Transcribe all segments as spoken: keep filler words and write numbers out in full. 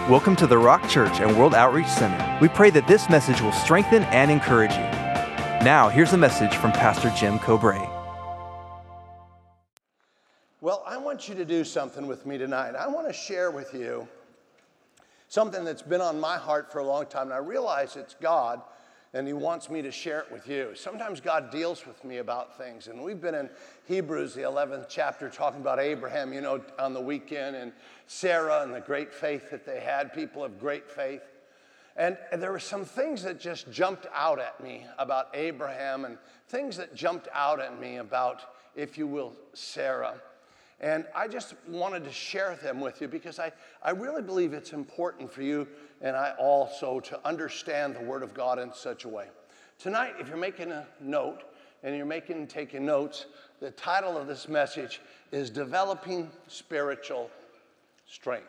Welcome to the Rock Church and World Outreach Center. We pray that this message will strengthen and encourage you. Now, here's a message from Pastor Jim Cobrae. Well, I want you to do something with me tonight. I want to share with you something that's been on my heart for a long time, and I realize it's God, and He wants me to share it with you. Sometimes God deals with me about things, and we've been in Hebrews, the eleventh chapter, talking about Abraham, you know, on the weekend, and Sarah and the great faith that they had, people of great faith. And, and there were some things that just jumped out at me about Abraham, and things that jumped out at me about, if you will, Sarah. And I just wanted to share them with you because I, I really believe it's important for you and I also to understand the Word of God in such a way. Tonight, if you're making a note and you're making taking notes, the title of this message is Developing Spiritual Strength.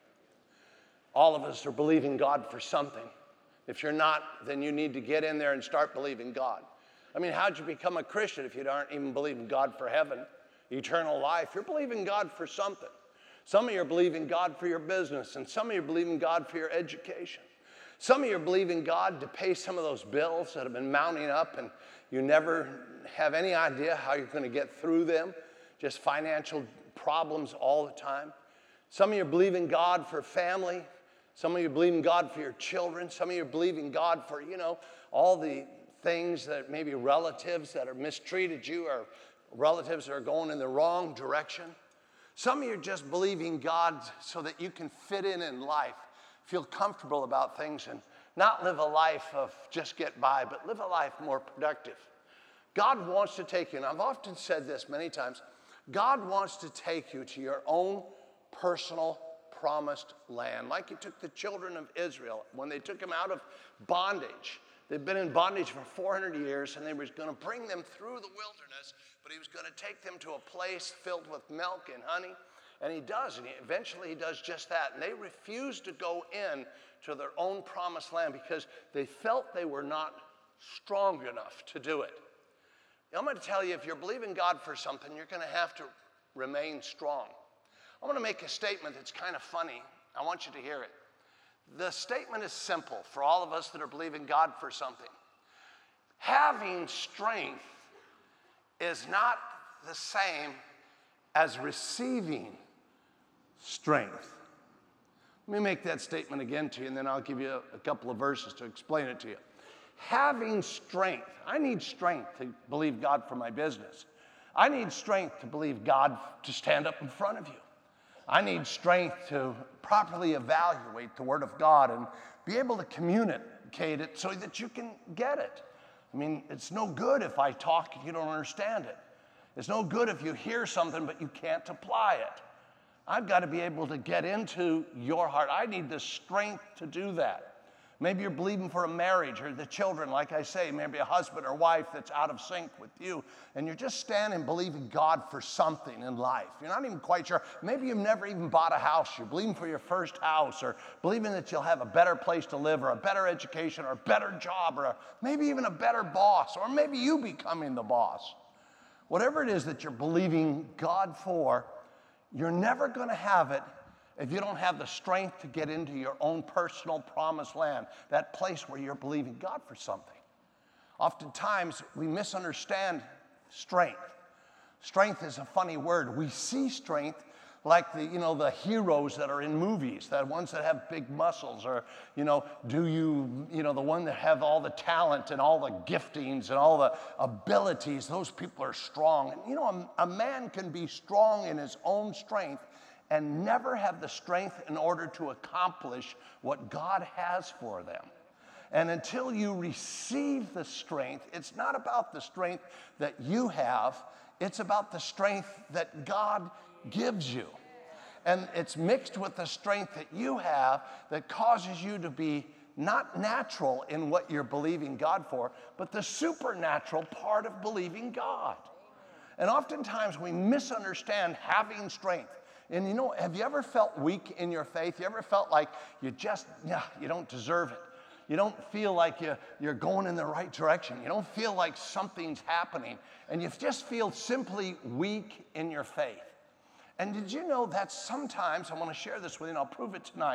All of us are believing God for something. If you're not, then you need to get in there and start believing God. I mean, how'd you become a Christian if you aren't even believing God for heaven? Eternal life. You're believing God for something. Some of you are believing God for your business, and some of you are believing God for your education. Some of you are believing God to pay some of those bills that have been mounting up, and you never have any idea how you're going to get through them, just financial problems all the time. Some of you are believing God for family. Some of you are believing God for your children. Some of you are believing God for, you know, all the things that maybe relatives that have mistreated you or relatives that are going in the wrong direction. Some of you are just believing God so that you can fit in in life, feel comfortable about things, and not live a life of just get by, but live a life more productive. God wants to take you, and I've often said this many times, God wants to take you to your own personal promised land, like He took the children of Israel when they took them out of bondage. They've been in bondage for four hundred years, and He was going to bring them through the wilderness, but He was going to take them to a place filled with milk and honey, and He does, and he, eventually He does just that. And they refused to go in to their own promised land because they felt they were not strong enough to do it. I'm going to tell you, if you're believing God for something, you're going to have to remain strong. I'm going to make a statement that's kind of funny. I want you to hear it. The statement is simple for all of us that are believing God for something. Having strength is not the same as receiving strength. Let me make that statement again to you, and then I'll give you a, a couple of verses to explain it to you. Having strength, I need strength to believe God for my business. I need strength to believe God to stand up in front of you. I need strength to properly evaluate the Word of God and be able to communicate it so that you can get it. I mean, it's no good if I talk and you don't understand it. It's no good if you hear something but you can't apply it. I've got to be able to get into your heart. I need the strength to do that. Maybe you're believing for a marriage or the children, like I say, maybe a husband or wife that's out of sync with you, and you're just standing believing God for something in life. You're not even quite sure. Maybe you've never even bought a house. You're believing for your first house, or believing that you'll have a better place to live, or a better education, or a better job, or a, maybe even a better boss, or maybe you becoming the boss. Whatever it is that you're believing God for, you're never going to have it if you don't have the strength to get into your own personal promised land, that place where you're believing God for something. Oftentimes, we misunderstand strength. Strength is a funny word. We see strength like the, you know, the heroes that are in movies, the ones that have big muscles, or, you know, do you, you know, the one that have all the talent and all the giftings and all the abilities. Those people are strong. And, you know, a, a man can be strong in his own strength and never have the strength in order to accomplish what God has for them. And until you receive the strength, it's not about the strength that you have, it's about the strength that God gives you. And it's mixed with the strength that you have that causes you to be not natural in what you're believing God for, but the supernatural part of believing God. And oftentimes we misunderstand having strength. And you know, have you ever felt weak in your faith? You ever felt like you just, yeah, you don't deserve it? You don't feel like you, you're going in the right direction. You don't feel like something's happening. And you just feel simply weak in your faith. And did you know that sometimes, I want to share this with you and I'll prove it tonight,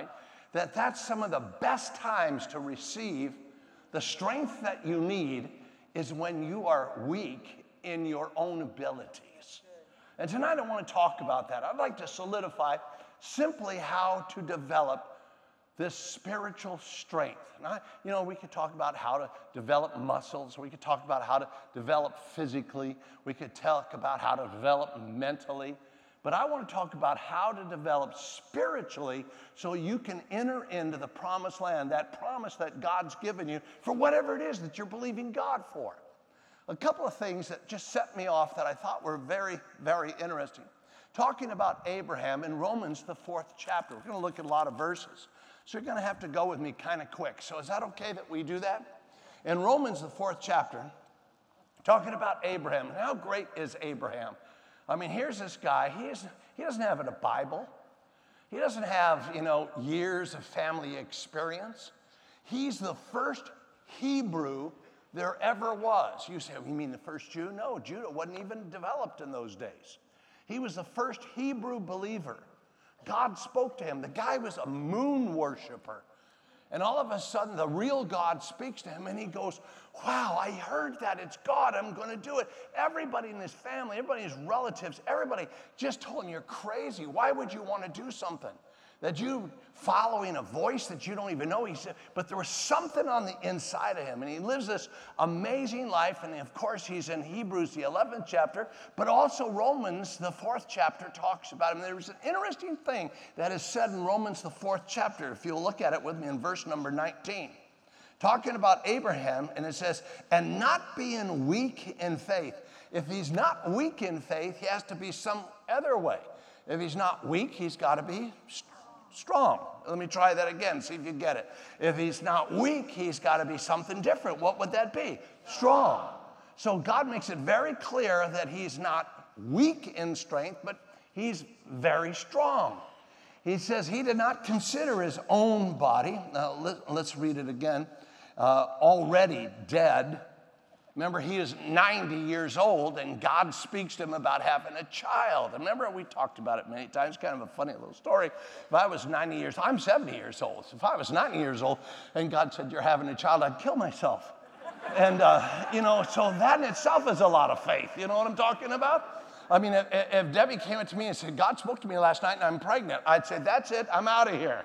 that that's some of the best times to receive the strength that you need is when you are weak in your own abilities. And tonight I want to talk about that. I'd like to solidify simply how to develop this spiritual strength. And I, you know, we could talk about how to develop muscles. We could talk about how to develop physically. We could talk about how to develop mentally. But I want to talk about how to develop spiritually so you can enter into the promised land, that promise that God's given you for whatever it is that you're believing God for. A couple of things that just set me off that I thought were very, very interesting. Talking about Abraham in Romans, the fourth chapter. We're going to look at a lot of verses. So you're going to have to go with me kind of quick. So is that okay that we do that? In Romans, the fourth chapter, talking about Abraham. And how great is Abraham? I mean, here's this guy. He, is, he doesn't have a Bible. He doesn't have, you know, years of family experience. He's the first Hebrew there ever was. You say, you mean the first Jew? No, Judah wasn't even developed in those days. He was the first Hebrew believer. God spoke to him. The guy was a moon worshiper. And all of a sudden, the real God speaks to him, and he goes, wow, I heard that. It's God. I'm going to do it. Everybody in his family, everybody in his relatives, everybody just told him, you're crazy. Why would you want to do something that you following a voice that you don't even know? He said, but there was something on the inside of him, and he lives this amazing life. And of course, he's in Hebrews, the eleventh chapter, but also Romans, the fourth chapter, talks about him. There's an interesting thing that is said in Romans, the fourth chapter, if you'll look at it with me in verse number nineteen, talking about Abraham, and it says, and not being weak in faith. If he's not weak in faith, he has to be some other way. If he's not weak, he's got to be strong. Strong. Let me try that again, see if you get it. If he's not weak, he's got to be something different. What would that be? Strong. So God makes it very clear that he's not weak in strength, but he's very strong. He says he did not consider his own body. Now, let, let's read it again. Uh, already dead. Remember, he is ninety years old, and God speaks to him about having a child. Remember, we talked about it many times. Kind of a funny little story. If I was ninety years, I'm seventy years old. If I was ninety years old, and God said, you're having a child, I'd kill myself. And, uh, you know, so that in itself is a lot of faith. You know what I'm talking about? I mean, if, if Debbie came up to me and said, God spoke to me last night, and I'm pregnant, I'd say, that's it, I'm out of here.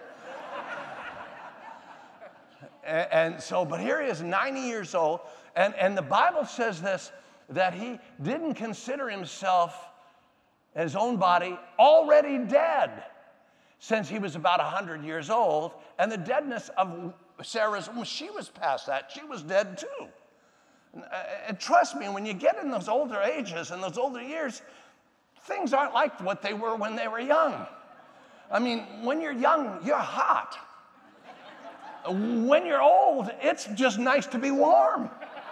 and, and so, but here he is, ninety years old. And, and the Bible says this, that he didn't consider himself, his own body, already dead since he was about one hundred years old. And the deadness of Sarah's, well, she was past that. She was dead too. And, and trust me, when you get in those older ages and those older years, things aren't like what they were when they were young. I mean, when you're young, you're hot. When you're old, it's just nice to be warm.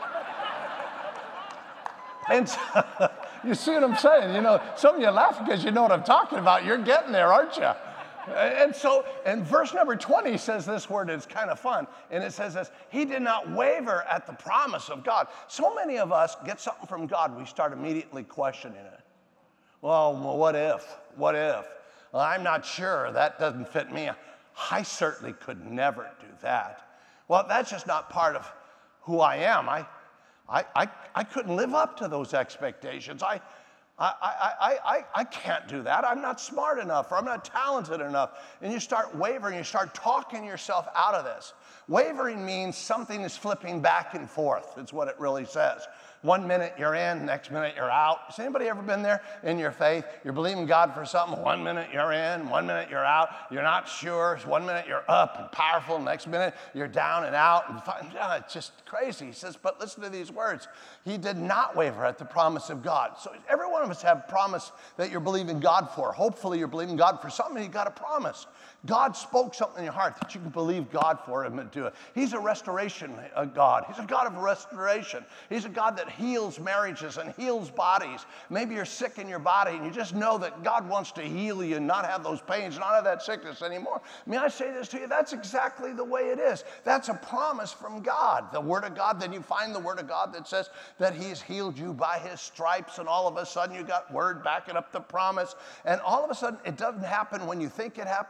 And so, you see what I'm saying? You know, some of you laugh because you know what I'm talking about. You're getting there, aren't you? And so, and verse number twenty says this word, it's kind of fun. And it says this, he did not waver at the promise of God. So many of us get something from God, we start immediately questioning it. Well, well what if? What if? Well, I'm not sure. That doesn't fit me. I certainly could never do that. Well, that's just not part of who I am. I I, I, I couldn't live up to those expectations. I, I, I, I, I can't do that. I'm not smart enough, or I'm not talented enough. And you start wavering, you start talking yourself out of this. Wavering means something is flipping back and forth. It's what it really says. One minute you're in, next minute you're out. Has anybody ever been there in your faith? You're believing God for something. One minute you're in, one minute you're out. You're not sure. One minute you're up and powerful. Next minute you're down and out. And yeah, it's just crazy. He says, but listen to these words. He did not waver at the promise of God. So every one of us have promise that you're believing God for. Hopefully you're believing God for something. You got a promise. God spoke something in your heart that you can believe God for him to do it. He's a restoration God. He's a God of restoration. He's a God that heals marriages and heals bodies. Maybe you're sick in your body and you just know that God wants to heal you and not have those pains, not have that sickness anymore. May I say this to you? That's exactly the way it is. That's a promise from God. The Word of God, then you find the Word of God that says that he's healed you by his stripes, and all of a sudden you got word backing up the promise. And all of a sudden it doesn't happen when you think it happens, so you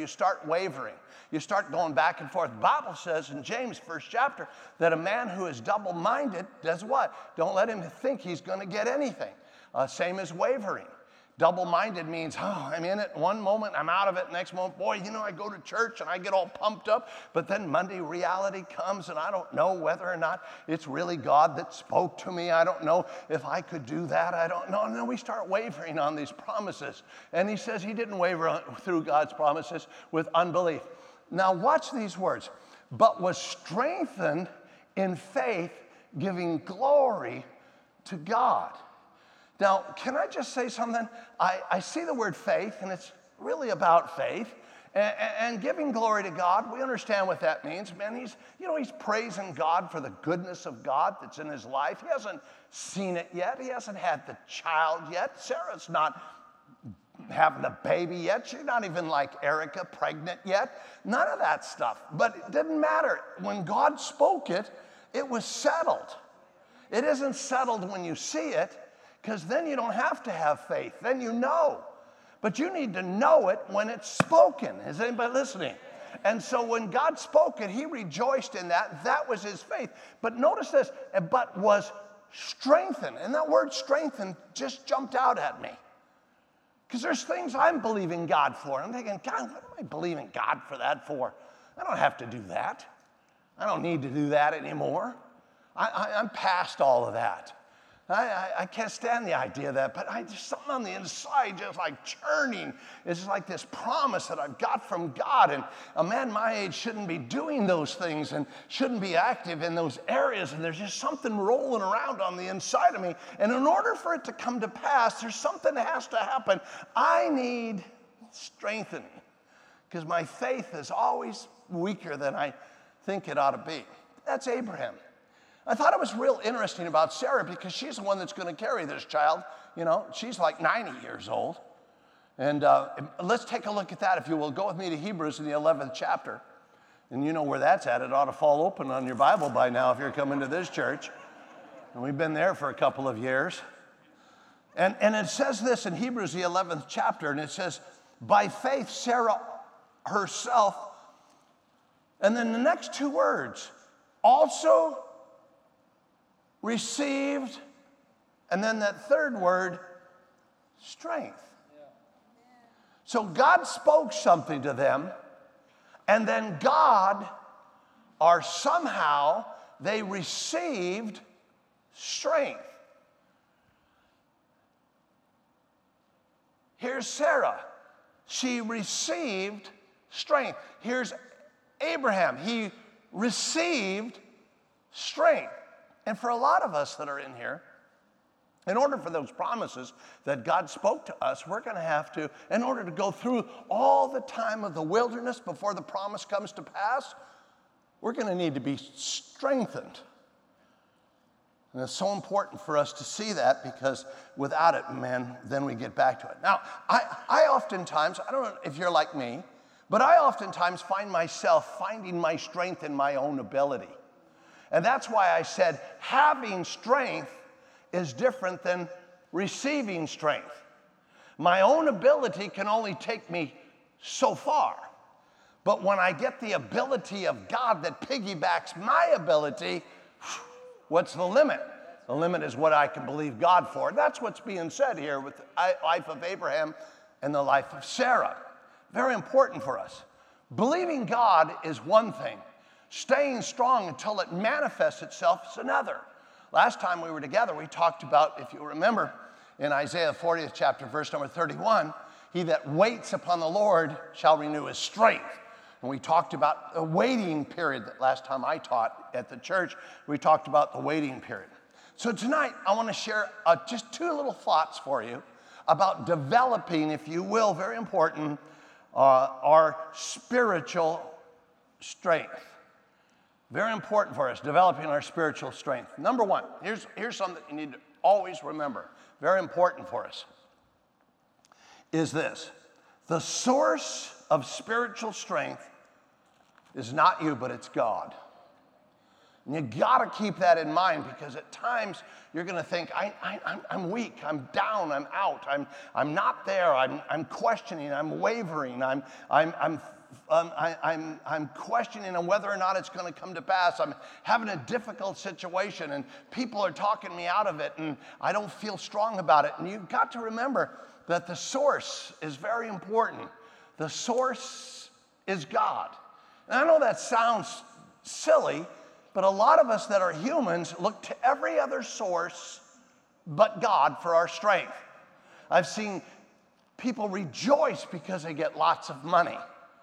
start wavering. You start going back and forth. The Bible says in James, first chapter, that a man who is double-minded does what? Don't let him think he's going to get anything. Uh, same as wavering. Double-minded means, oh, I'm in it one moment, I'm out of it next moment. Boy, you know, I go to church and I get all pumped up, but then Monday reality comes and I don't know whether or not it's really God that spoke to me. I don't know if I could do that. I don't know. And then we start wavering on these promises. And he says he didn't waver on, through God's promises with unbelief. Now watch these words. But was strengthened in faith, giving glory to God. Now, can I just say something? I, I see the word faith, and it's really about faith. And, and giving glory to God, we understand what that means. Man, he's, you know, he's praising God for the goodness of God that's in his life. He hasn't seen it yet. He hasn't had the child yet. Sarah's not having a baby yet. She's not even like Erica, pregnant yet. None of that stuff. But it didn't matter. When God spoke it, it was settled. It isn't settled when you see it, because then you don't have to have faith. Then you know. But you need to know it when it's spoken. Is anybody listening? And so when God spoke it, he rejoiced in that. That was his faith. But notice this, but was strengthened. And that word strengthened just jumped out at me. Because there's things I'm believing God for. I'm thinking, God, what am I believing God for that for? I don't have to do that. I don't need to do that anymore. I, I, I'm past all of that. I, I, I can't stand the idea of that, but I just something on the inside just like churning. It's just like this promise that I've got from God, and a man my age shouldn't be doing those things and shouldn't be active in those areas, and there's just something rolling around on the inside of me, and in order for it to come to pass, there's something that has to happen. I need strengthening, because my faith is always weaker than I think it ought to be. That's Abraham. I thought it was real interesting about Sarah because she's the one that's going to carry this child. You know, she's like ninety years old. And uh, let's take a look at that, if you will. Go with me to Hebrews in the eleventh chapter. And you know where that's at. It ought to fall open on your Bible by now if you're coming to this church. And we've been there for a couple of years. And, and it says this in Hebrews, the eleventh chapter, and it says, by faith, Sarah herself, and then the next two words, also received, and then that third word, strength. Yeah. So God spoke something to them, and then God, or somehow, they received strength. Here's Sarah. She received strength. Here's Abraham. He received strength. And for a lot of us that are in here, in order for those promises that God spoke to us, we're going to have to, in order to go through all the time of the wilderness before the promise comes to pass, we're going to need to be strengthened. And it's so important for us to see that, because without it, man, then we get back to it. Now, I, I oftentimes, I don't know if you're like me, but I oftentimes find myself finding my strength in my own ability. And that's why I said having strength is different than receiving strength. My own ability can only take me so far. But when I get the ability of God that piggybacks my ability, what's the limit? The limit is what I can believe God for. That's what's being said here with the life of Abraham and the life of Sarah. Very important for us. Believing God is one thing. Staying strong until it manifests itself is another. Last time we were together, we talked about, if you remember, in Isaiah fortieth chapter, verse number thirty-one, he that waits upon the Lord shall renew his strength. And we talked about the waiting period that last time I taught at the church. We talked about the waiting period. So tonight, I want to share uh, just two little thoughts for you about developing, if you will, very important, uh, our spiritual strength. Very important for us, developing our spiritual strength. Number one, here's, here's something you need to always remember, very important for us, is this. The source of spiritual strength is not you, but it's God. And you got to keep that in mind, because at times you're going to think, I, I, I'm, I'm weak, I'm down, I'm out, I'm, I'm not there, I'm, I'm questioning, I'm wavering, I'm, I'm, I'm um, I, I'm, I'm questioning on whether or not it's going to come to pass. I'm having a difficult situation, and people are talking me out of it, and I don't feel strong about it. And you've got to remember that the source is very important. The source is God. And I know that sounds silly, but a lot of us that are humans look to every other source but God for our strength. I've seen people rejoice because they get lots of money.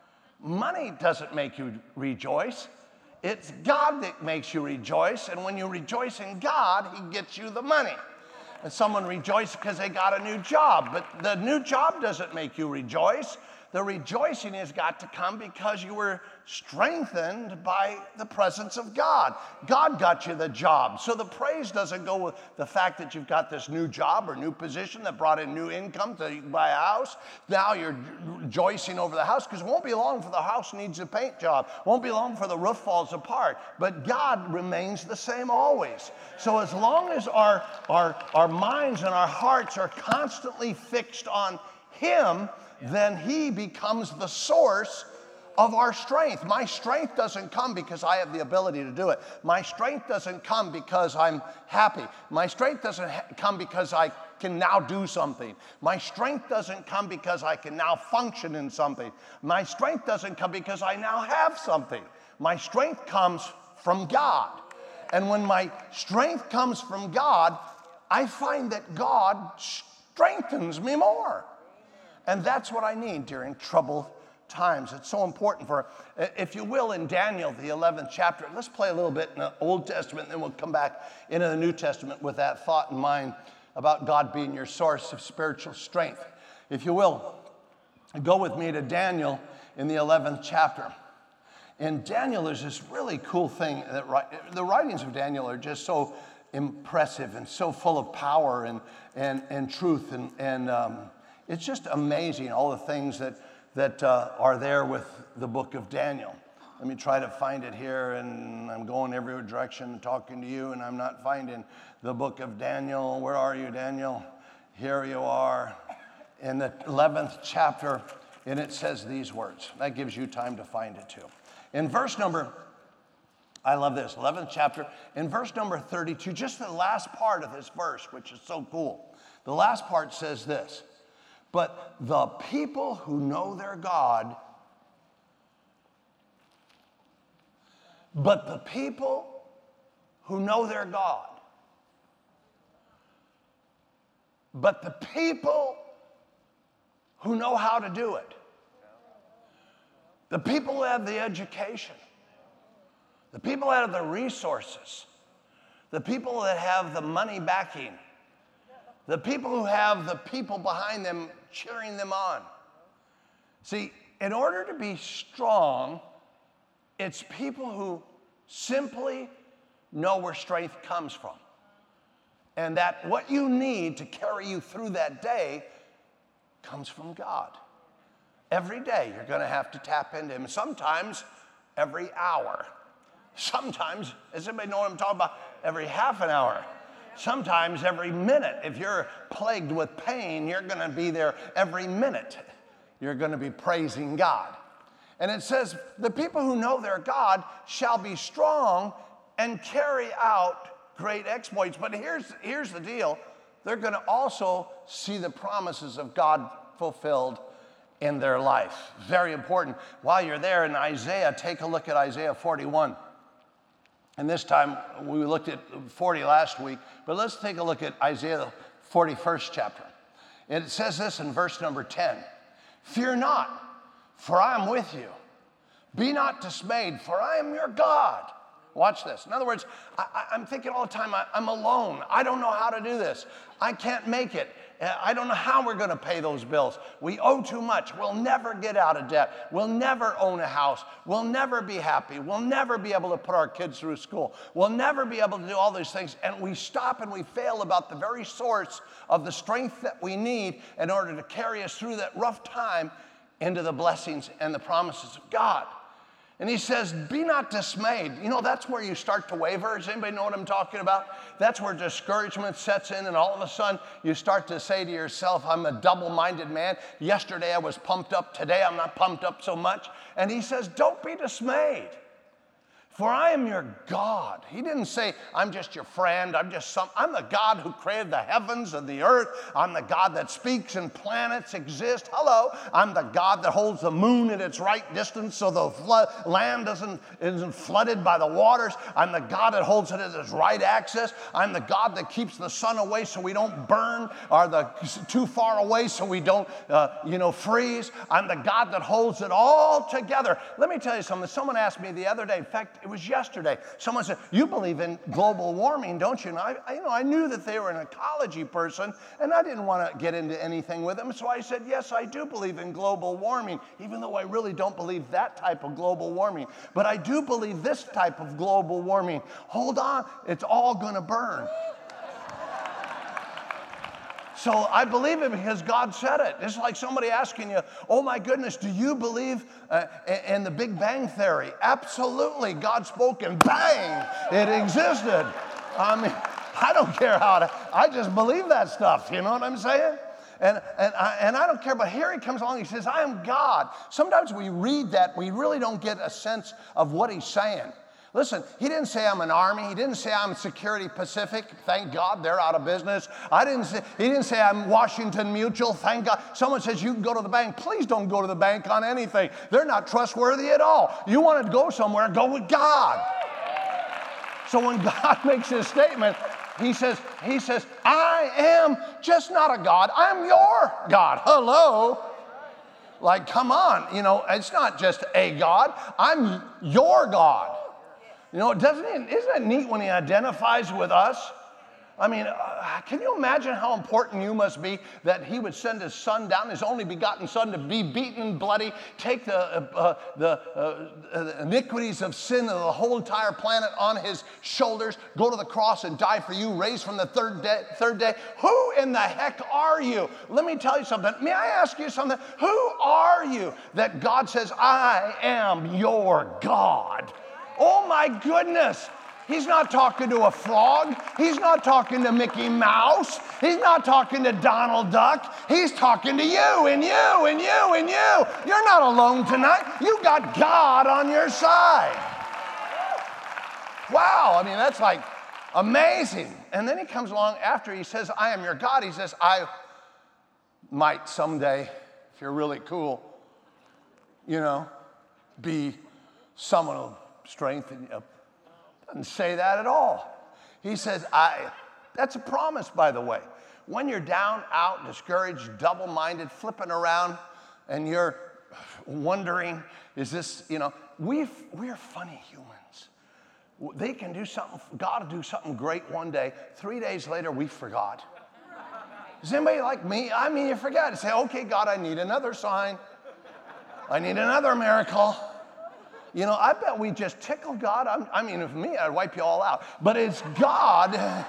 Money doesn't make you rejoice. It's God that makes you rejoice, and when you rejoice in God, he gets you the money. And someone rejoices because they got a new job, but the new job doesn't make you rejoice. The rejoicing has got to come because you were strengthened by the presence of God. God got you the job. So the praise doesn't go with the fact that you've got this new job or new position that brought in new income to buy a house. Now you're rejoicing over the house because it won't be long for the house needs a paint job. It won't be long for the roof falls apart. But God remains the same always. So as long as our, our, our minds and our hearts are constantly fixed on him, then he becomes the source of our strength. My strength doesn't come because I have the ability to do it. My strength doesn't come because I'm happy. My strength doesn't ha- come because I can now do something. My strength doesn't come because I can now function in something. My strength doesn't come because I now have something. My strength comes from God. And when my strength comes from God, I find that God strengthens me more. And that's what I need during troubled times. It's so important for, if you will, in Daniel, the eleventh chapter. Let's play a little bit in the Old Testament, and then we'll come back into the New Testament with that thought in mind about God being your source of spiritual strength. If you will, go with me to Daniel in the eleventh chapter. In Daniel, there's this really cool thing. That the writings of Daniel are just so impressive and so full of power and, and, and truth and, and um, it's just amazing, all the things that, that uh, are there with the book of Daniel. Let me try to find it here, and I'm going every direction talking to you, and I'm not finding the book of Daniel. Where are you, Daniel? Here you are in the eleventh chapter, and it says these words. That gives you time to find it too. In verse number, I love this, eleventh chapter, in verse number thirty-two, just the last part of this verse, which is so cool. The last part says this. But the people who know their God, but the people who know their God, but the people who know how to do it, the people who have the education, the people that have the resources, the people that have the money backing, the people who have the people behind them cheering them on. See, in order to be strong, it's people who simply know where strength comes from. And that what you need to carry you through that day comes from God. Every day you're going to have to tap into him. Sometimes every hour. Sometimes, does anybody know what I'm talking about? Every half an hour. Sometimes every minute. If you're plagued with pain, you're going to be there every minute. You're going to be praising God. And it says, the people who know their God shall be strong and carry out great exploits. But here's, here's the deal. They're going to also see the promises of God fulfilled in their life. Very important. While you're there in Isaiah, take a look at Isaiah forty-one. And this time, we looked at forty last week, but let's take a look at Isaiah forty-first chapter. And it says this in verse number ten. Fear not, for I am with you. Be not dismayed, for I am your God. Watch this. In other words, I, I'm thinking all the time, I, I'm alone. I don't know how to do this. I can't make it. I don't know how we're going to pay those bills. We owe too much. We'll never get out of debt. We'll never own a house. We'll never be happy. We'll never be able to put our kids through school. We'll never be able to do all these things. And we stop and we fail about the very source of the strength that we need in order to carry us through that rough time into the blessings and the promises of God. And he says, be not dismayed. You know, that's where you start to waver. Does anybody know what I'm talking about? That's where discouragement sets in, and all of a sudden you start to say to yourself, I'm a double-minded man. Yesterday I was pumped up. Today I'm not pumped up so much. And he says, don't be dismayed. For I am your God. He didn't say, I'm just your friend. I'm just some, I'm the God who created the heavens and the earth. I'm the God that speaks and planets exist. Hello. I'm the God that holds the moon at its right distance so the flood, land doesn't, isn't flooded by the waters. I'm the God that holds it at its right axis. I'm the God that keeps the sun away so we don't burn, or the too far away so we don't, uh, you know, freeze. I'm the God that holds it all together. Let me tell you something. Someone asked me the other day, in fact, it was yesterday. Someone said, you believe in global warming, don't you? And I, I, you know, I knew that they were an ecology person, and I didn't want to get into anything with them. So I said, yes, I do believe in global warming, even though I really don't believe that type of global warming. But I do believe this type of global warming. Hold on, it's all going to burn. So I believe it because God said it. It's like somebody asking you, oh my goodness, do you believe uh, in the Big Bang Theory? Absolutely. God spoke and bang, it existed. I mean, I don't care how to, I just believe that stuff. You know what I'm saying? And, and, I, and I don't care, but here he comes along, he says, I am God. Sometimes we read that, we really don't get a sense of what he's saying. Listen, he didn't say I'm an army. He didn't say I'm Security Pacific. Thank God they're out of business. I didn't say, he didn't say I'm Washington Mutual. Thank God. Someone says you can go to the bank. Please don't go to the bank on anything. They're not trustworthy at all. You want to go somewhere, go with God. So when God makes his statement, he says, he says, I am just not a God. I'm your God. Hello. Like, come on. You know, it's not just a God. I'm your God. You know, doesn't it, isn't it neat when he identifies with us? I mean, uh, can you imagine how important you must be that he would send his son down, his only begotten son, to be beaten and bloody, take the, uh, uh, the, uh, the iniquities of sin of the whole entire planet on his shoulders, go to the cross and die for you, raise from the third day, third day. Who in the heck are you? Let me tell you something. May I ask you something? Who are you that God says, I am your God? Oh my goodness. He's not talking to a frog. He's not talking to Mickey Mouse. He's not talking to Donald Duck. He's talking to you and you and you and you. You're not alone tonight. You got God on your side. Wow, I mean, that's like amazing. And then he comes along after he says, I am your God. He says, I might someday, if you're really cool, you know, be someone who'll strengthen you. Doesn't say that at all. He says, I, that's a promise, by the way. When you're down, out, discouraged, double-minded, flipping around, and you're wondering, is this, you know, we've, we're funny humans. They can do something, God will do something great one day. Three days later, we forgot. Is anybody like me? I mean, you forget. You say, okay, God, I need another sign. I need another miracle. You know, I bet we just tickle God. I'm, I mean, if me, I'd wipe you all out. But it's God.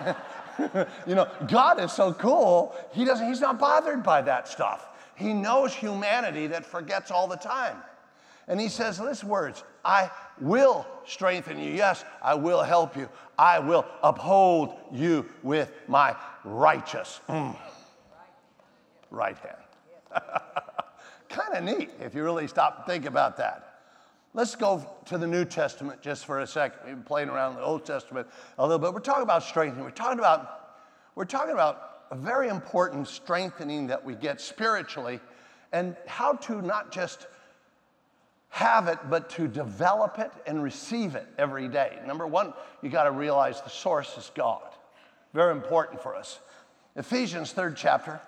You know, God is so cool. He doesn't, he's not bothered by that stuff. He knows humanity that forgets all the time. And he says these words, I will strengthen you. Yes, I will help you. I will uphold you with my righteous mm, right hand. Kind of neat if you really stop and think about that. Let's go to the New Testament just for a second. We've been playing around in the Old Testament a little bit. We're talking about strengthening. We're talking about, we're talking about a very important strengthening that we get spiritually, and how to not just have it, but to develop it and receive it every day. Number one, you got to realize the source is God. Very important for us. Ephesians third chapter.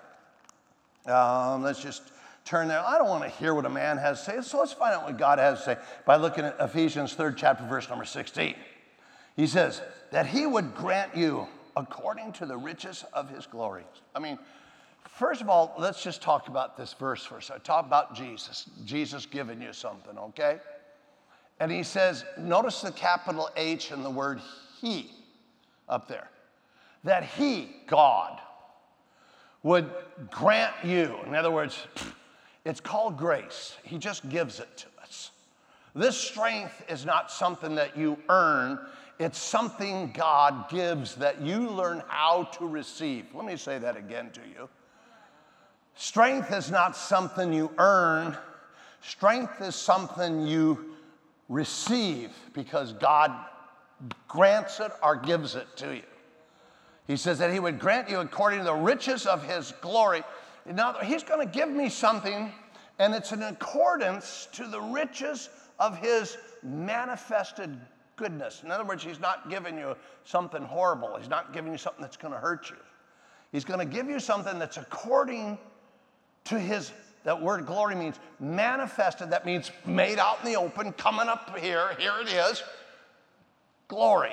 Um, let's just turn there. I don't want to hear what a man has to say, so let's find out what God has to say by looking at Ephesians third chapter, verse number sixteen. He says, that he would grant you according to the riches of his glory. I mean, first of all, let's just talk about this verse first. I talk about Jesus. Jesus giving you something, okay? And he says, notice the capital H in the word he up there. That he, God, would grant you. In other words, it's called grace. He just gives it to us. This strength is not something that you earn. It's something God gives that you learn how to receive. Let me say that again to you. Strength is not something you earn. Strength is something you receive because God grants it or gives it to you. He says that he would grant you according to the riches of his glory. Now, he's going to give me something, and it's in accordance to the riches of his manifested goodness. In other words, he's not giving you something horrible. He's not giving you something that's going to hurt you. He's going to give you something that's according to his, that word glory means manifested. That means made out in the open, coming up here. Here it is. Glory.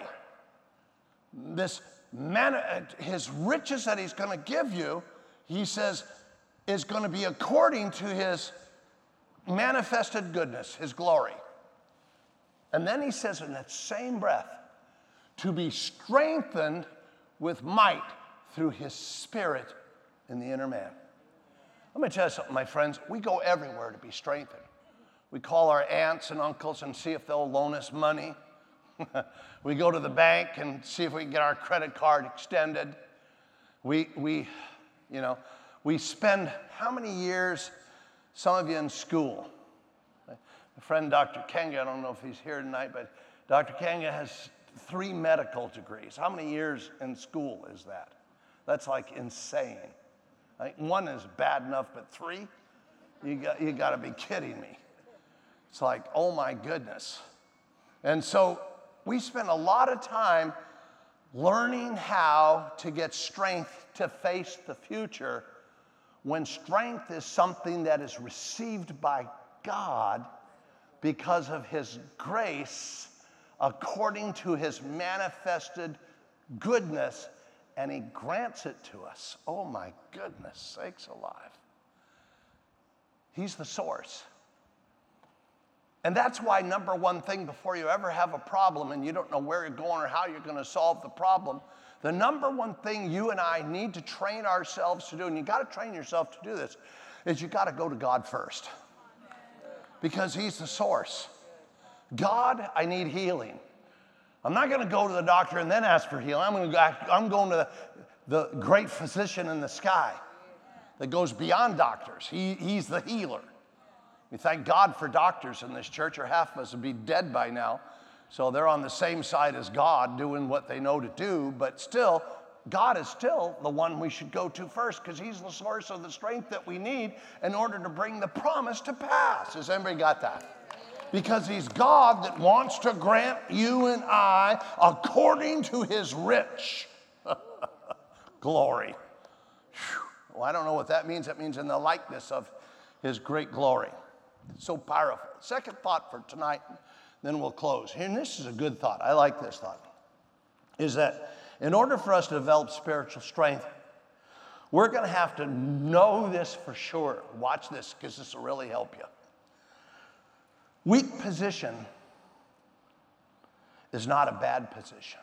This man, his riches that he's going to give you, he says, is going to be according to his manifested goodness, his glory. And then he says in that same breath, to be strengthened with might through his spirit in the inner man. Let me tell you something, my friends. We go everywhere to be strengthened. We call our aunts and uncles and see if they'll loan us money. We go to the bank and see if we can get our credit card extended. We, we, you know, we spend how many years, some of you in school? My friend Doctor Kanga, I don't know if he's here tonight, but Doctor Kanga has three medical degrees. How many years in school is that? That's like insane. Like one is bad enough, but three? You got, you got to be kidding me. It's like, oh my goodness. And so we spend a lot of time learning how to get strength to face the future when strength is something that is received by God because of his grace according to his manifested goodness, and he grants it to us. Oh my goodness sakes alive. He's the source. And that's why number one thing before you ever have a problem and you don't know where you're going or how you're going to solve the problem, the number one thing you and I need to train ourselves to do, and you got to train yourself to do this, is you got to go to God first. Because he's the source. God, I need healing. I'm not going to go to the doctor and then ask for healing. I'm going to go, I'm going to the, the great physician in the sky that goes beyond doctors. He, he's the healer. We thank God for doctors in this church, or half of us would be dead by now. So they're on the same side as God, doing what they know to do, but still, God is still the one we should go to first because he's the source of the strength that we need in order to bring the promise to pass. Has anybody got that? Because he's God that wants to grant you and I according to his rich glory. Whew. Well, I don't know what that means. That means in the likeness of his great glory. So powerful. Second thought for tonight, then we'll close. And this is a good thought. I like this thought. Is that in order for us to develop spiritual strength, we're going to have to know this for sure. Watch this, because this will really help you. Weak position is not a bad position.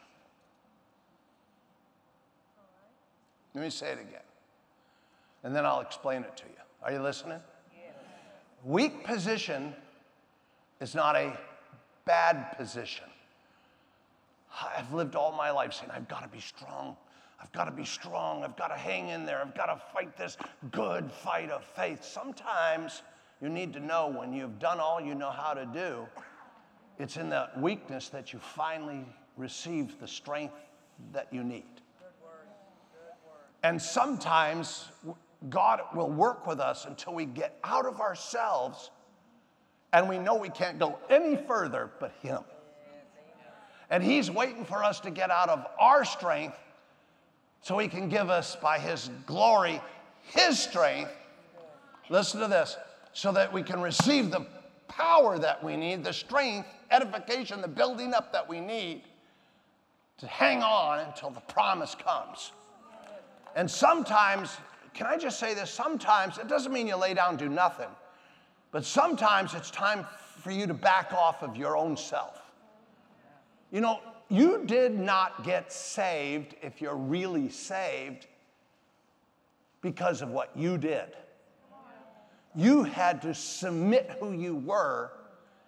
Let me say it again, and then I'll explain it to you. Are you listening? Weak position is not a bad position. I've lived all my life saying, I've got to be strong. I've got to be strong. I've got to hang in there. I've got to fight this good fight of faith. Sometimes you need to know when you've done all you know how to do, it's in that weakness that you finally receive the strength that you need. Good word. Good word. And sometimes God will work with us until we get out of ourselves and we know we can't go any further but him. And he's waiting for us to get out of our strength so he can give us by his glory, his strength. Listen to this. So that we can receive the power that we need, the strength, edification, the building up that we need to hang on until the promise comes. And sometimes, can I just say this? Sometimes, it doesn't mean you lay down and do nothing, but sometimes it's time for you to back off of your own self. You know, you did not get saved, if you're really saved, because of what you did. You had to submit who you were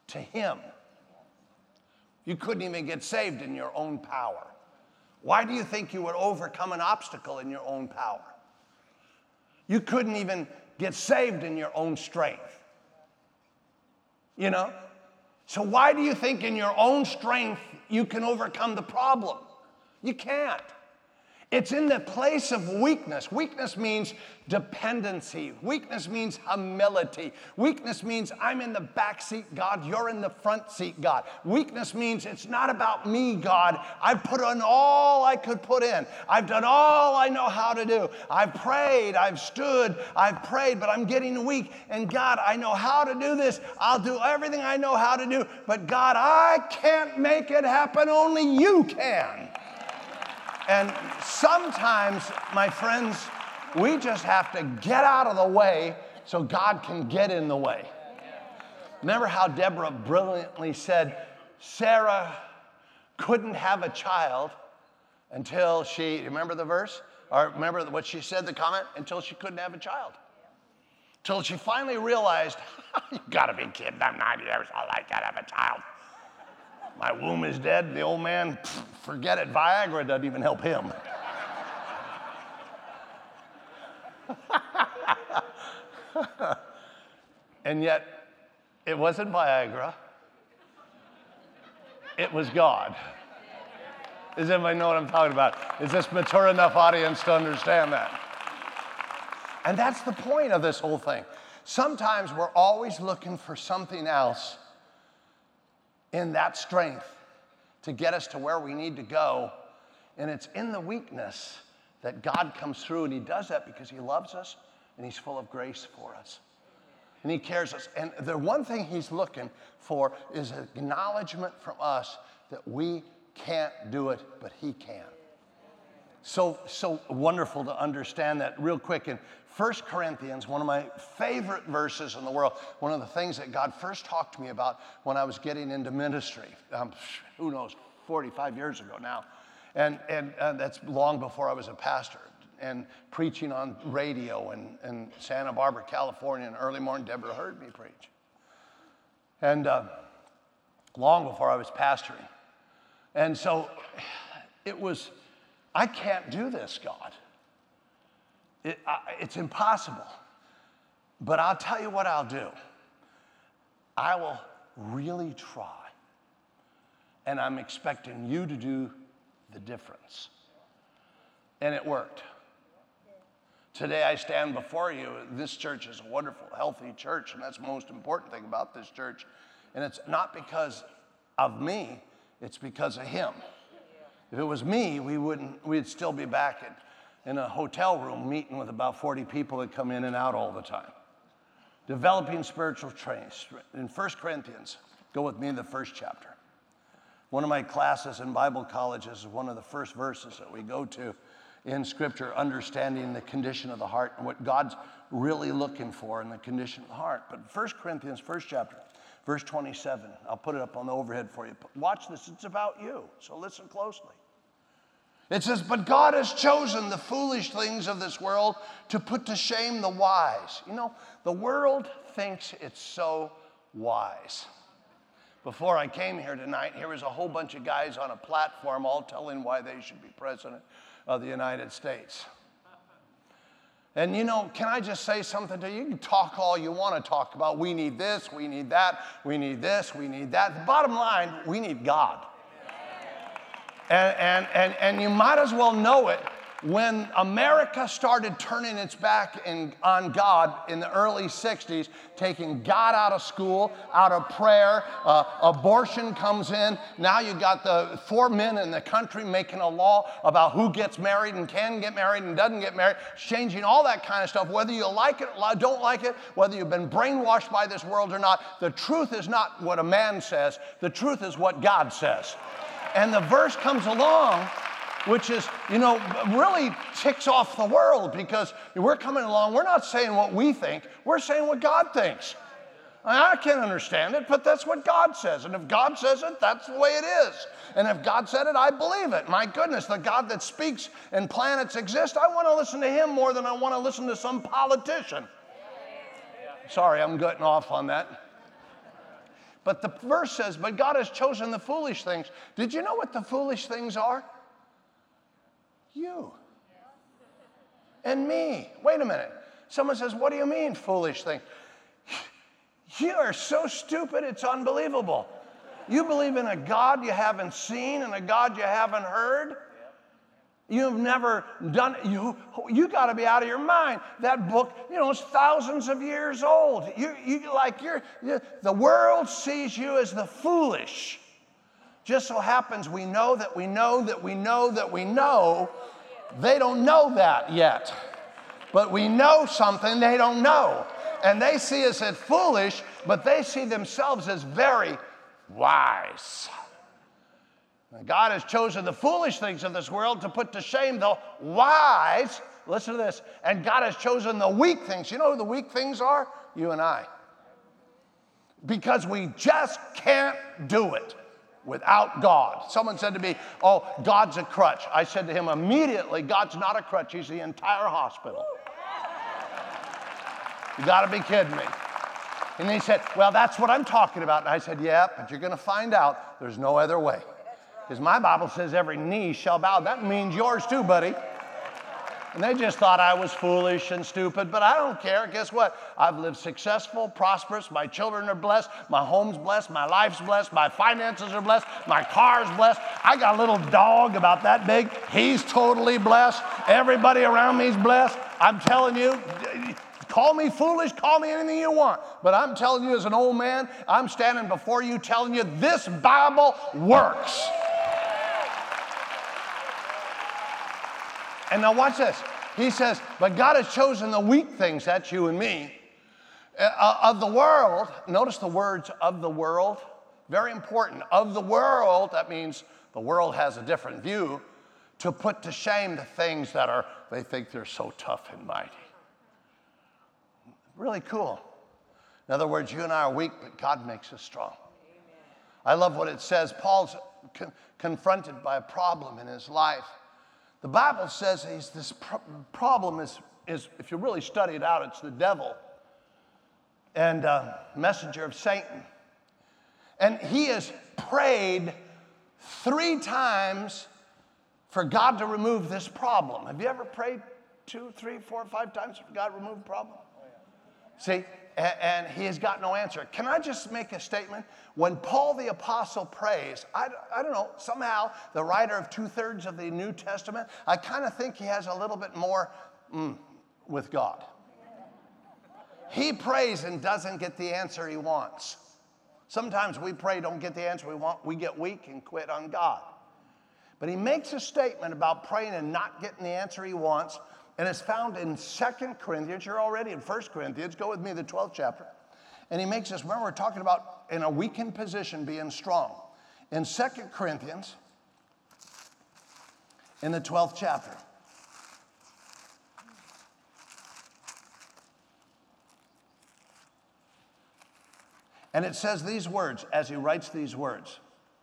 to him. You couldn't even get saved in your own power. Why do you think you would overcome an obstacle in your own power? You couldn't even get saved in your own strength. You know? So why do you think in your own strength you can overcome the problem? You can't. It's in the place of weakness. Weakness means dependency. Weakness means humility. Weakness means I'm in the back seat, God. You're in the front seat, God. Weakness means it's not about me, God. I've put in all I could put in. I've done all I know how to do. I've prayed. I've stood. I've prayed, but I'm getting weak. And God, I know how to do this. I'll do everything I know how to do. But God, I can't make it happen. Only you can. And sometimes, my friends, we just have to get out of the way so God can get in the way. Remember how Deborah brilliantly said Sarah couldn't have a child until she, remember the verse? Or remember what she said, the comment? Until she couldn't have a child. Until she finally realized, you gotta be kidding, I'm ninety years old, I can't have a child. My womb is dead. The old man, pff, forget it. Viagra doesn't even help him. And yet, it wasn't Viagra. It was God. Does everybody know what I'm talking about? Is this mature enough audience to understand that? And that's the point of this whole thing. Sometimes we're always looking for something else in that strength to get us to where we need to go. And it's in the weakness that God comes through, and he does that because he loves us and he's full of grace for us. And he cares us. And the one thing he's looking for is acknowledgement from us that we can't do it, but he can. So, so wonderful to understand that real quick. In First Corinthians, one of my favorite verses in the world, one of the things that God first talked to me about when I was getting into ministry, um, who knows, forty-five years ago now. And, and uh, that's long before I was a pastor, and preaching on radio in, in Santa Barbara, California, in early morning. Deborah heard me preach. And uh, long before I was pastoring. And so it was, I can't do this, God. It, I, it's impossible. But I'll tell you what I'll do. I will really try. And I'm expecting you to do the difference. And it worked. Today I stand before you. This church is a wonderful, healthy church, and that's the most important thing about this church. And it's not because of me, it's because of him. If it was me, we wouldn't, we'd still be back at, in a hotel room meeting with about forty people that come in and out all the time. Developing spiritual traits. In First Corinthians, go with me in the first chapter. One of my classes in Bible college is one of the first verses that we go to in Scripture, understanding the condition of the heart and what God's really looking for in the condition of the heart. But First Corinthians, first chapter, verse twenty-seven, I'll put it up on the overhead for you. Watch this, it's about you, so listen closely. It says, but God has chosen the foolish things of this world to put to shame the wise. You know, the world thinks it's so wise. Before I came here tonight, here was a whole bunch of guys on a platform all telling why they should be president of the United States. And you know, can I just say something to you? You can talk all you want to talk about. We need this, we need that, we need this, we need that. The bottom line, we need God. And, and, and, and you might as well know it. When America started turning its back in, on God in the early sixties, taking God out of school, out of prayer, uh, abortion comes in. Now you got the four men in the country making a law about who gets married and can get married and doesn't get married, changing all that kind of stuff. Whether you like it, don't like it, whether you've been brainwashed by this world or not, the truth is not what a man says. The truth is what God says. And the verse comes along, which is, you know, really ticks off the world, because we're coming along, we're not saying what we think, we're saying what God thinks. I can't understand it, but that's what God says. And if God says it, that's the way it is. And if God said it, I believe it. My goodness, the God that speaks and planets exist, I want to listen to him more than I want to listen to some politician. Sorry, I'm getting off on that. But the verse says, but God has chosen the foolish things. Did you know what the foolish things are? You and me. Wait a minute. Someone says, what do you mean foolish things? You are so stupid, it's unbelievable. You believe in a God you haven't seen and a God you haven't heard? You've never done it. You, you got to be out of your mind. That book, you know, it's thousands of years old. You, you like you're, you, the world sees you as the foolish. Just so happens we know that we know that we know that we know. They don't know that yet. But we know something they don't know. And they see us as foolish, but they see themselves as very wise. God has chosen the foolish things of this world to put to shame the wise. Listen to this. And God has chosen the weak things. You know who the weak things are? You and I. Because we just can't do it without God. Someone said to me, oh, God's a crutch. I said to him immediately, God's not a crutch. He's the entire hospital. You got to be kidding me. And he said, well, that's what I'm talking about. And I said, yeah, but you're going to find out there's no other way. Because my Bible says every knee shall bow. That means yours too, buddy. And they just thought I was foolish and stupid, but I don't care. Guess what? I've lived successful, prosperous. My children are blessed. My home's blessed. My life's blessed. My finances are blessed. My car's blessed. I got a little dog about that big. He's totally blessed. Everybody around me's blessed. I'm telling you, call me foolish, call me anything you want. But I'm telling you as an old man, I'm standing before you telling you this Bible works. And now watch this. He says, but God has chosen the weak things, that's you and me, uh, of the world. Notice the words of the world. Very important. Of the world, that means the world has a different view, to put to shame the things that are, they think they're so tough and mighty. Really cool. In other words, you and I are weak, but God makes us strong. Amen. I love what it says. Paul's con- confronted by a problem in his life. The Bible says he's, this pro- problem is, is, if you really study it out, it's the devil and uh, messenger of Satan. And he has prayed three times for God to remove this problem. Have you ever prayed two, three, four, five times for God to remove a problem? See, and, and he has got no answer. Can I just make a statement? When Paul the Apostle prays, I, I don't know, somehow the writer of two-thirds of the New Testament, I kind of think he has a little bit more mm, with God. He prays and doesn't get the answer he wants. Sometimes we pray, don't get the answer we want, we get weak and quit on God. But he makes a statement about praying and not getting the answer he wants. And it's found in Second Corinthians. You're already in First Corinthians. Go with me to the twelfth chapter. And he makes this, remember we're talking about in a weakened position being strong. In Second Corinthians, in the twelfth chapter. And it says these words, as he writes these words.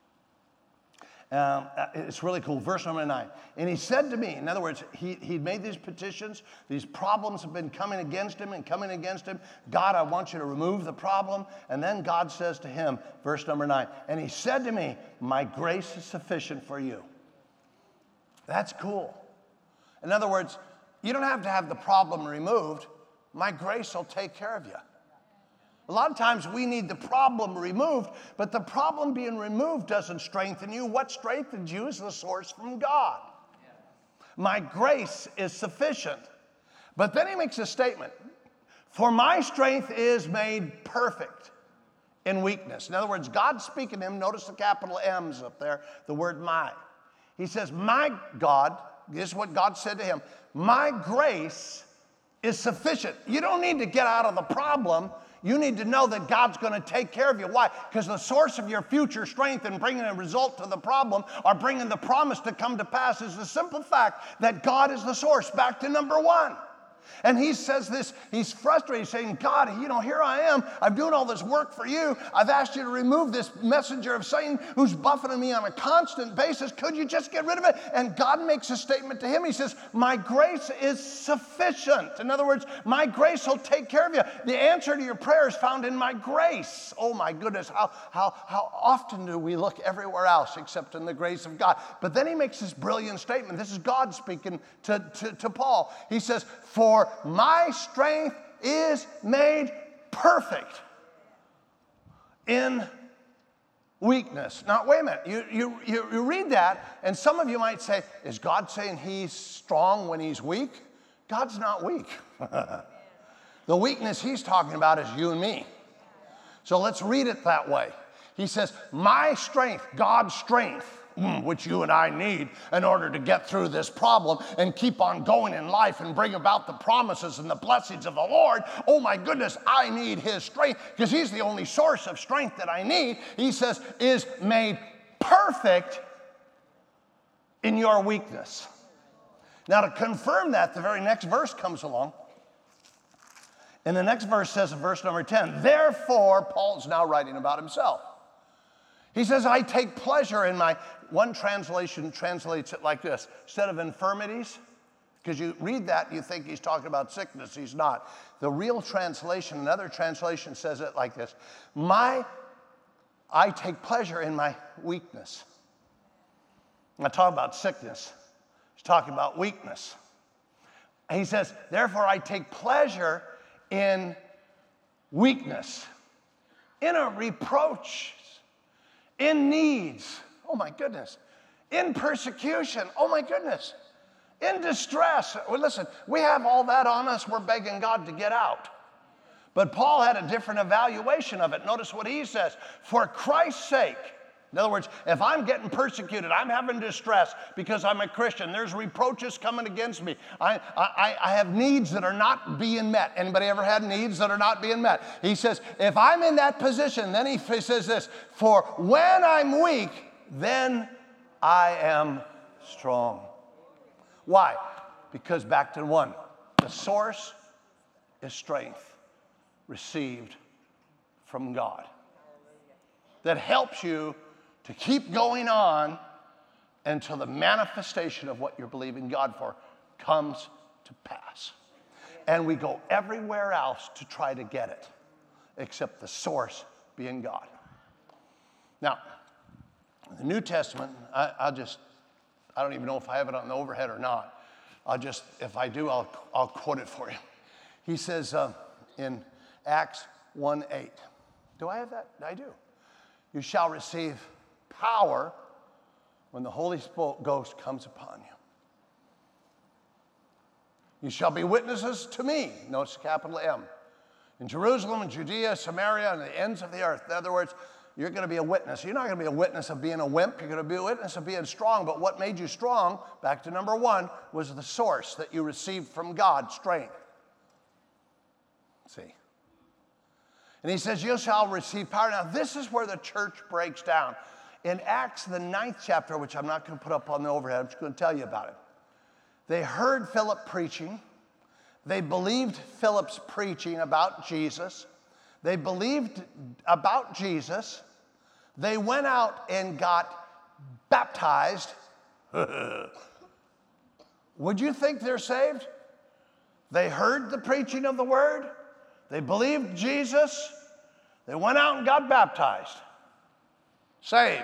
Um, it's really cool. Verse number nine. And he said to me, in other words, he, he'd made these petitions. These problems have been coming against him and coming against him. God, I want you to remove the problem. And then God says to him, verse number nine, and he said to me, my grace is sufficient for you. That's cool. In other words, you don't have to have the problem removed. My grace will take care of you. A lot of times we need the problem removed, but the problem being removed doesn't strengthen you. What strengthens you is the source from God. My grace is sufficient. But then he makes a statement. For my strength is made perfect in weakness. In other words, God's speaking to him. Notice the capital M's up there, the word my. He says, my God, this is what God said to him, my grace is sufficient. You don't need to get out of the problem. You need to know that God's going to take care of you. Why? Because the source of your future strength in bringing a result to the problem or bringing the promise to come to pass is the simple fact that God is the source. Back to number one. And he says this, he's frustrated, he's saying, God, you know, here I am. I'm doing all this work for you. I've asked you to remove this messenger of Satan who's buffeting me on a constant basis. Could you just get rid of it? And God makes a statement to him. He says, my grace is sufficient. In other words, my grace will take care of you. The answer to your prayer is found in my grace. Oh my goodness, how, how, how often do we look everywhere else except in the grace of God? But then he makes this brilliant statement. This is God speaking to, to, to Paul. He says, for my strength is made perfect in weakness. Now, wait a minute. You, you, you, you read that, and some of you might say, is God saying he's strong when he's weak? God's not weak. The weakness he's talking about is you and me. So let's read it that way. He says, my strength, God's strength, which you and I need in order to get through this problem and keep on going in life and bring about the promises and the blessings of the Lord. Oh my goodness, I need his strength because he's the only source of strength that I need. He says, is made perfect in your weakness. Now to confirm that, the very next verse comes along. And the next verse says in verse number ten, therefore, Paul's now writing about himself. He says, I take pleasure in my, one translation translates it like this, instead of infirmities, because you read that, you think he's talking about sickness. He's not. The real translation, another translation says it like this, my, I take pleasure in my weakness. I'm not talking about sickness. He's talking about weakness. He says, therefore I take pleasure in weakness, in a reproach, in needs, oh my goodness, in persecution, oh my goodness, in distress. Well, listen, we have all that on us, we're begging God to get out. But Paul had a different evaluation of it. Notice what he says, for Christ's sake. In other words, if I'm getting persecuted, I'm having distress because I'm a Christian, there's reproaches coming against me. I, I, I have needs that are not being met. Anybody ever had needs that are not being met? He says, if I'm in that position, then he says this, for when I'm weak, then I am strong. Why? Because back to one, the source is strength received from God that helps you to keep going on until the manifestation of what you're believing God for comes to pass. And we go everywhere else to try to get it, except the source being God. Now, the New Testament, I, I'll just, I don't even know if I have it on the overhead or not. I'll just, if I do, I'll, I'll quote it for you. He says uh, in Acts one eight. Do I have that? I do. You shall receive power when the Holy Ghost comes upon you. You shall be witnesses to me, notice capital M, in Jerusalem and Judea, Samaria, and the ends of the earth. In other words, you're going to be a witness. You're not going to be a witness of being a wimp. You're going to be a witness of being strong. But what made you strong, back to number one, was the source that you received from God, strength. See? And he says, you shall receive power. Now, this is where the church breaks down. In Acts, the ninth chapter, which I'm not going to put up on the overhead, I'm just going to tell you about it. They heard Philip preaching. They believed Philip's preaching about Jesus. They believed about Jesus. They went out and got baptized. Would you think they're saved? They heard the preaching of the word. They believed Jesus. They went out and got baptized. Saved.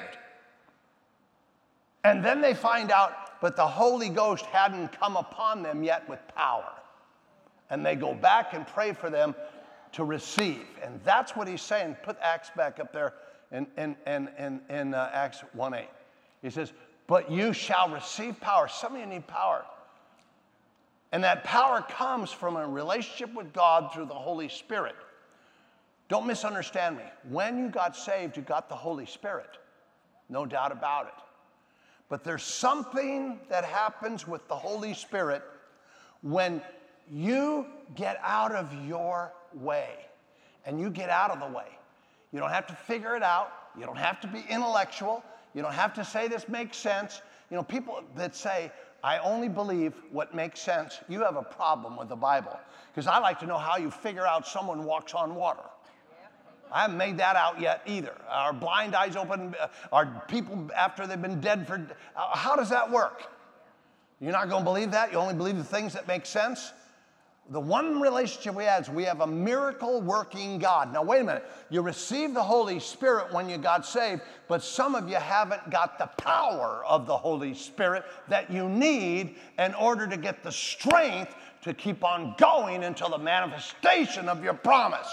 And then they find out, but the Holy Ghost hadn't come upon them yet with power. And they go back and pray for them to receive. And that's what he's saying. Put Acts back up there in, in, in, in, in uh, Acts one eight. He says, but you shall receive power. Some of you need power. And that power comes from a relationship with God through the Holy Spirit. Don't misunderstand me. When you got saved, you got the Holy Spirit. No doubt about it. But there's something that happens with the Holy Spirit when you get out of your way and you get out of the way. You don't have to figure it out. You don't have to be intellectual. You don't have to say this makes sense. You know, people that say, I only believe what makes sense, you have a problem with the Bible. Because I like to know how you figure out someone walks on water. I haven't made that out yet either. Are blind eyes open? Are people after they've been dead for... Uh, how does that work? You're not going to believe that? You only believe the things that make sense? The one relationship we have is we have a miracle-working God. Now, wait a minute. You received the Holy Spirit when you got saved, but some of you haven't got the power of the Holy Spirit that you need in order to get the strength to keep on going until the manifestation of your promise.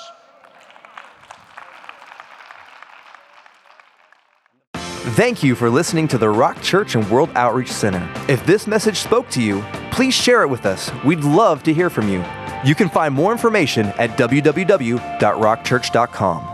Thank you for listening to the Rock Church and World Outreach Center. If this message spoke to you, please share it with us. We'd love to hear from you. You can find more information at w w w dot rock church dot com.